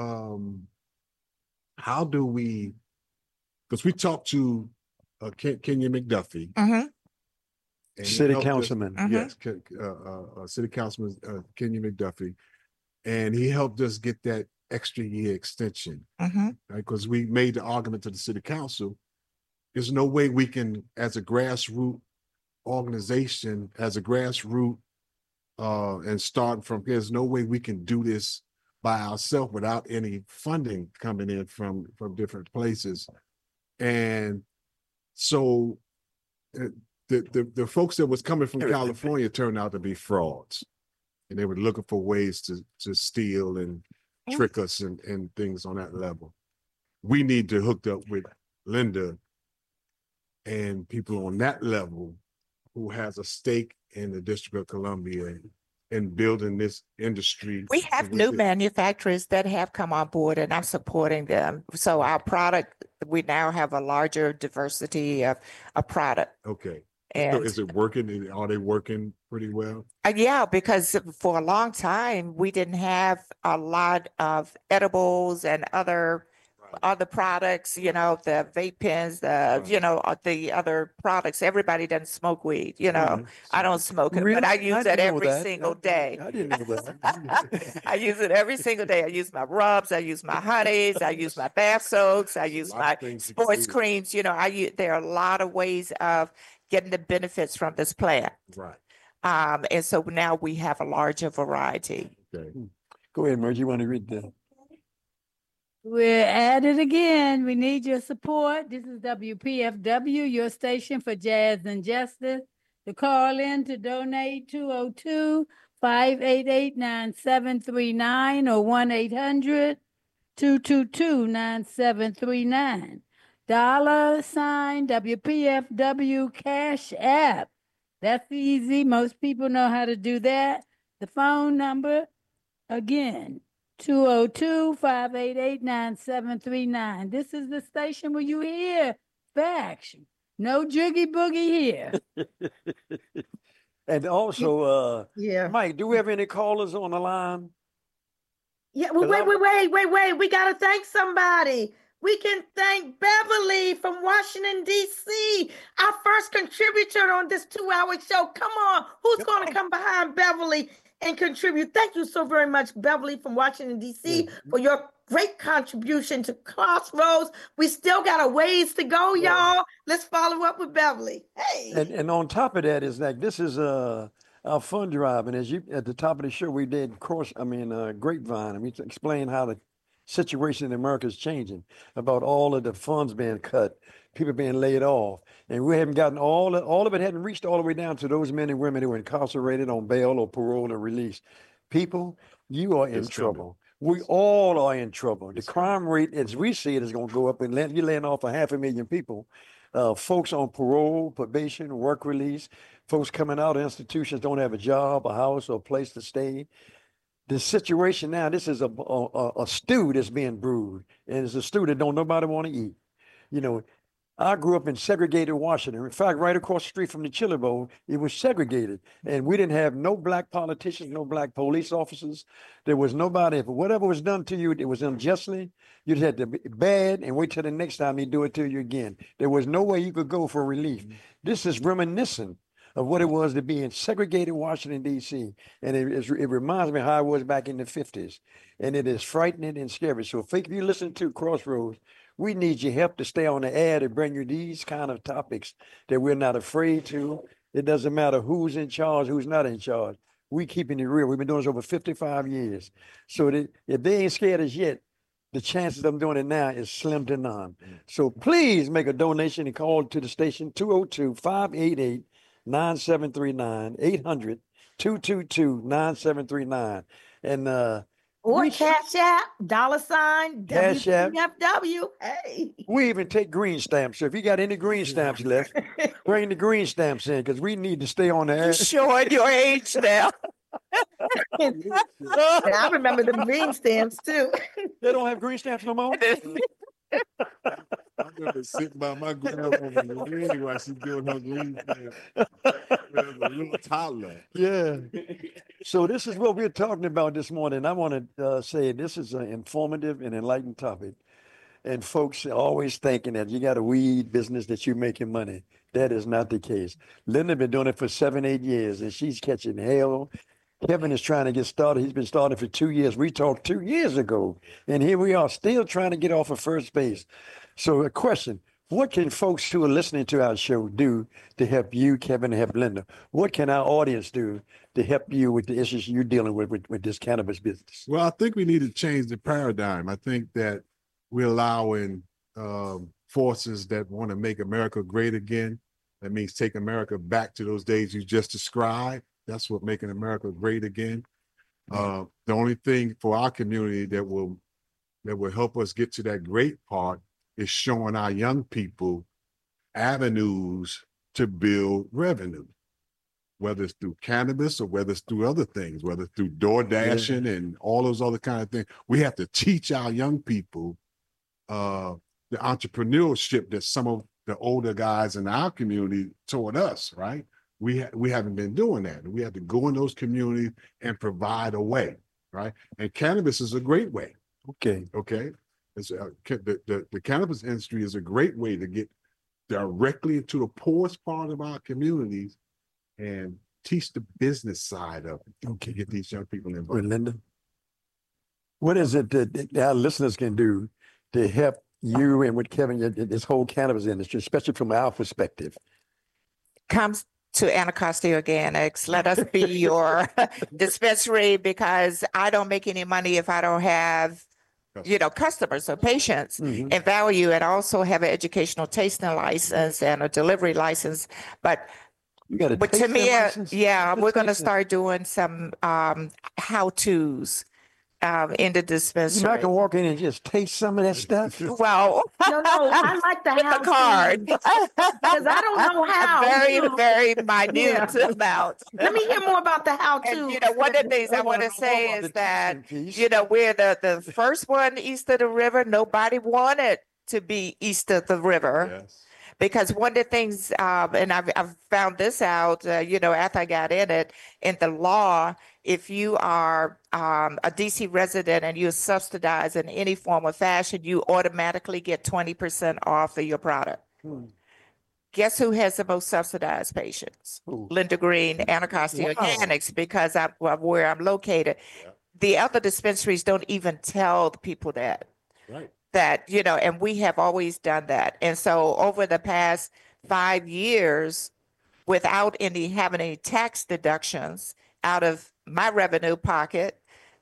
we, because we talked to Kenya McDuffie, Mhm. and City he helped us- councilman. yes, City Councilman Kenya McDuffie, and he helped us get that extra year extension, Mhm. right? Because we made the argument to the city council, there's no way we can, as a grassroots organization, as a grassroots, and starting from, there's no way we can do this by ourselves without any funding coming in from different places. And so the folks that was coming from California turned out to be frauds, and they were looking for ways to steal and trick us and things on that level. We need to hook up with Linda and people on that level who has a stake in the District of Columbia and building this industry. We have new manufacturers that have come on board, and I'm supporting them. So our product, we now have a larger diversity of a product. Okay. And so is it working? Are they working pretty well? Yeah, because for a long time, we didn't have a lot of edibles and other products, the vape pens, the other products. Everybody doesn't smoke weed, I don't smoke it, but I use it every single day. I didn't know that. I use it every single day. I use my rubs, I use my honeys, I use my bath soaks, I use my sports creams. There are a lot of ways of getting the benefits from this plant. Right. And so now we have a larger variety. Okay. Go ahead, Merge. You want to read the? We're at it again. We need your support. This is WPFW, your station for jazz and justice. To call in to donate 202-588-9739 or 1-800-222-9739. $ WPFW Cash App. That's easy. Most people know how to do that. The phone number, again, 202-588-9739. This is the station where you hear facts. No jiggy boogie here. And also, yeah, Mike, do we have any callers on the line? Yeah, well, wait. We got to thank somebody. We can thank Beverly from Washington, D.C., our first contributor on this 2-hour show. Come on, who's going to come behind Beverly and contribute? Thank you so very much, Beverly from Washington, D.C., for your great contribution to Crossroads. We still got a ways to go, y'all. Let's follow up with Beverly. Hey. And on top of that is like, this is our fund drive. And as you, at the top of the show, we did Grapevine, and we explained how the situation in America is changing, about all of the funds being cut, people being laid off, and we haven't gotten all of it hadn't reached all the way down to those men and women who were incarcerated on bail or parole or release. People, you are in trouble. We all are in trouble. The crime rate, as we see it, is going to go up, and you're laying off 500,000 people. Folks on parole, probation, work release, folks coming out of institutions don't have a job, a house, or a place to stay. The situation now, this is a stew that's being brewed, and it's a stew that don't nobody want to eat. I grew up in segregated Washington. In fact, right across the street from the Chili Bowl, it was segregated, and we didn't have no black politicians, no black police officers. There was nobody. If whatever was done to you, it was unjustly. You'd had to be bad and wait till the next time they do it to you again. There was no way you could go for relief. This is reminiscent of what it was to be in segregated Washington, D.C. And it reminds me how I was back in the 50s. And it is frightening and scary. So if you listen to Crossroads, we need your help to stay on the air to bring you these kind of topics that we're not afraid to. It doesn't matter who's in charge, who's not in charge. We keeping it real. We've been doing this over 55 years. So that if they ain't scared us yet, the chances of them doing it now is slim to none. So please make a donation and call to the station 202-588-9739, 800-222-9739. And or Cash App, $, Cash App. WPFW. Hey. We even take green stamps. So if you got any green stamps left, bring the green stamps in because we need to stay on the air. You're showing your age now. I remember the green stamps too. They don't have green stamps no more? I'm going to sit by my grandmother while she's doing her green stamp. As a little toddler. Yeah. So this is what we're talking about this morning. I want to say this is an informative and enlightened topic. And folks are always thinking that you got a weed business that you're making money. That is not the case. Linda been doing it for 7-8 years, and she's catching hell. Kevin is trying to get started. He's been started for 2 years. We talked 2 years ago, and here we are still trying to get off of first base. So a question, what can folks who are listening to our show do to help you, Kevin, and help Linda? What can our audience do to help you with the issues you're dealing with this cannabis business? Well, I think we need to change the paradigm. I think that we're allowing forces that want to make America great again. That means take America back to those days you just described. That's what making America great again. The only thing for our community that will help us get to that great part is showing our young people avenues to build revenue, whether it's through cannabis or whether it's through other things, whether it's through door dashing and all those other kind of things. We have to teach our young people the entrepreneurship that some of the older guys in our community taught us, right? We haven't been doing that. We have to go in those communities and provide a way, right? And cannabis is a great way. Okay. It's, the cannabis industry is a great way to get directly into the poorest part of our communities and teach the business side of it. Okay. Get these young people involved. Well, Linda, what is it that our listeners can do to help you and with Kevin, this whole cannabis industry, especially from our perspective? Comes to Anacostia Organics. Let us be your dispensary, because I don't make any money if I don't have, customers or patients and value, and also have an educational tasting license and a delivery license. But you got with Tamia, we're going to start doing some how-tos in the dispensary. I can walk in and just taste some of that stuff. Well, no, I like the with the card, because I don't know how. Very, very minute amount. Let me hear more about the how to. And, one of the things I want to say is that we're the first one east of the river. Nobody wanted to be east of the river. Yes. Because one of the things, and I've found this out, after I got in the law, if you are a DC resident and you're subsidized in any form or fashion, you automatically get 20% off of your product. Guess who has the most subsidized patients? Linda Green, Anacostia Organics, because of where I'm located. Yeah. The other dispensaries don't even tell the people that. Right. That, and we have always done that. And so over the past 5 years, without having any tax deductions out of my revenue pocket,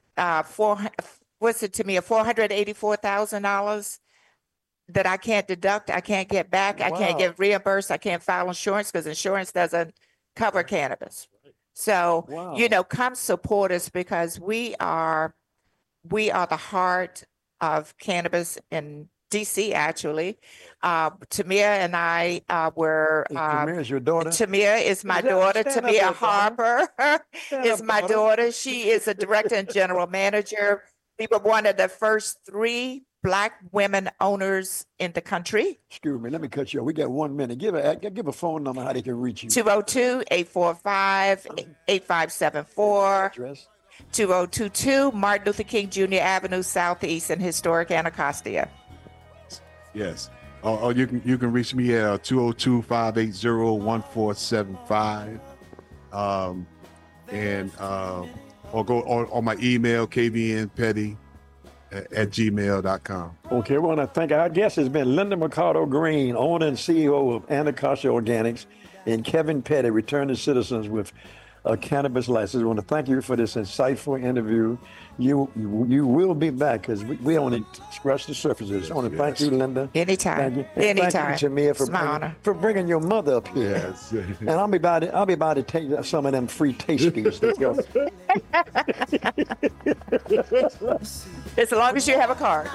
$484,000 that I can't deduct, I can't get back, I can't get reimbursed, I can't file insurance because insurance doesn't cover cannabis. So, come support us, because we are the heart of cannabis in DC, actually. Tamia and I were. Tamia is your daughter? Tamia is my daughter. Tamia Harper is my daughter. She is a director and general manager. We were one of the first 3 Black women owners in the country. Excuse me, let me cut you off. We got 1 minute. Give a phone number how they can reach you. 202-845-8574. Address? 2022 Martin Luther King Jr. Avenue Southeast in historic Anacostia. Yes. Or you can reach me at 202-580-1475. Or go on my email, kvnpetty@gmail.com. Okay, I want to thank our guest has been Linda Mercado Green, owner and CEO of Anacostia Organics, and Kevin Petty, returning citizens with a cannabis license. I want to thank you for this insightful interview. You will be back because we only scratch the surfaces. I want to thank you, Linda. Anytime. Thank you. Anytime. Thank you, Jamia, for bringing your mother up here. Yes. And I'll be about to take some of them free tasties. As long as you have a card.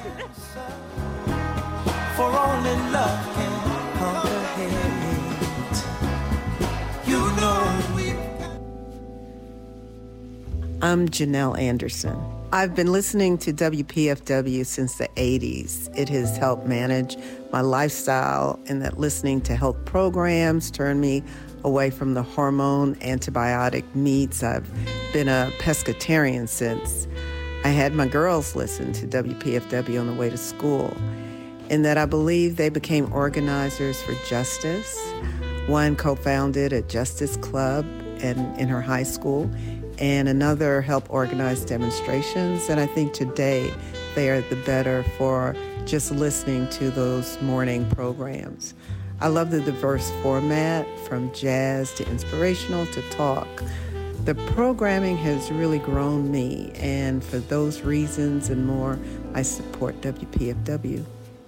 For only love can conquer hate. You know I'm Janelle Anderson. I've been listening to WPFW since the 80s. It has helped manage my lifestyle, and that listening to health programs turned me away from the hormone antibiotic meats. I've been a pescatarian since. I had my girls listen to WPFW on the way to school, and that I believe they became organizers for justice. One co-founded a justice club in her high school, and another helped organize demonstrations. And I think today they are the better for just listening to those morning programs. I love the diverse format, from jazz to inspirational to talk. The programming has really grown me, and for those reasons and more, I support WPFW.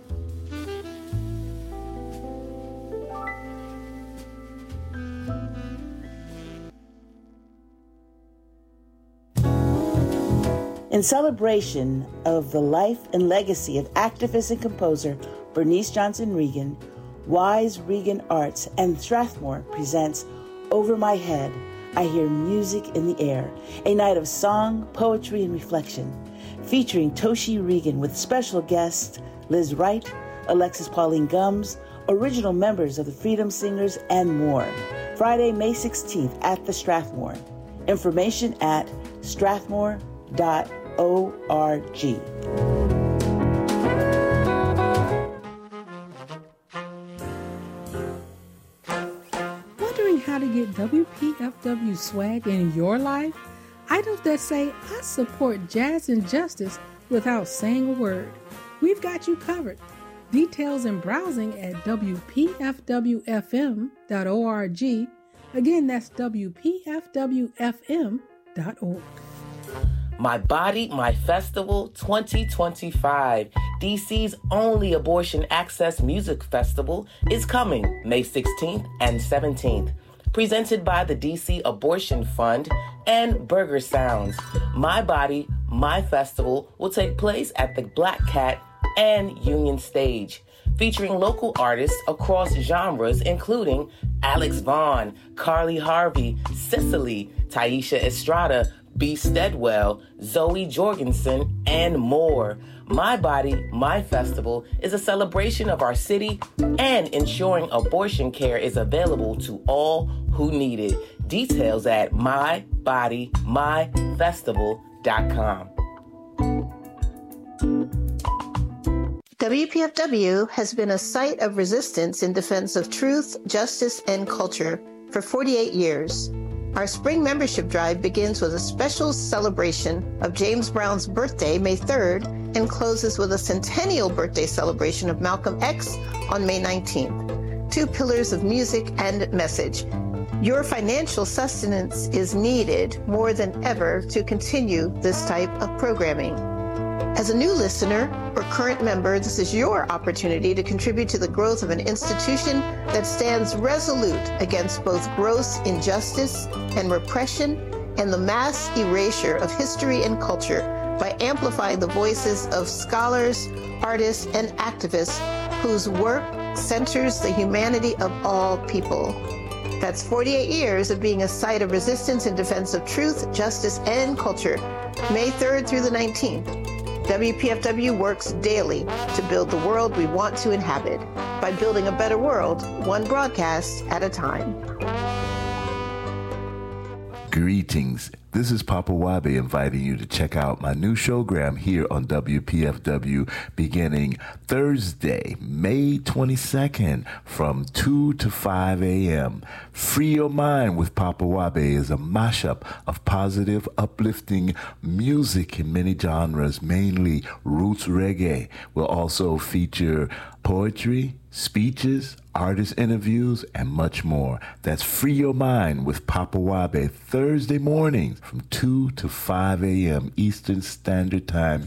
In celebration of the life and legacy of activist and composer Bernice Johnson Reagon, Wise Regan Arts and Strathmore presents Over My Head, I Hear Music in the Air, a night of song, poetry, and reflection, featuring Toshi Reagon with special guests Liz Wright, Alexis Pauline Gumbs, original members of the Freedom Singers, and more. Friday, May 16th at the Strathmore. Information at strathmore.org. Wondering how to get WPFW swag in your life? Items that say, I support jazz and justice without saying a word. We've got you covered. Details and browsing at WPFWFM.org. Again, that's WPFWFM.org. My Body, My Festival 2025, DC's only abortion access music festival, is coming May 16th and 17th. Presented by the DC Abortion Fund and Burger Sounds, My Body, My Festival will take place at the Black Cat and Union Stage, featuring local artists across genres including Alex Vaughn, Carly Harvey, Cicely, Taisha Estrada, B. Steadwell, Zoe Jorgensen, and more. My Body, My Festival is a celebration of our city and ensuring abortion care is available to all who need it. Details at mybodymyfestival.com. WPFW has been a site of resistance in defense of truth, justice, and culture for 48 years. Our spring membership drive begins with a special celebration of James Brown's birthday, May 3rd, and closes with a centennial birthday celebration of Malcolm X on May 19th. Two pillars of music and message. Your financial sustenance is needed more than ever to continue this type of programming. As a new listener or current member, this is your opportunity to contribute to the growth of an institution that stands resolute against both gross injustice and repression and the mass erasure of history and culture by amplifying the voices of scholars, artists, and activists whose work centers the humanity of all people. That's 48 years of being a site of resistance in defense of truth, justice, and culture, May 3rd through the 19th. WPFW works daily to build the world we want to inhabit by building a better world, one broadcast at a time. Greetings This is Papa Wabe inviting you to check out my new showgram here on WPFW beginning Thursday, May 22nd from 2 to 5 a.m. Free Your Mind with Papa Wabe is a mashup of positive, uplifting music in many genres, mainly roots reggae. We'll also feature poetry, speeches, artist interviews, and much more. That's Free Your Mind with Papa Wabe, Thursday mornings from 2 to 5 a.m. Eastern Standard Time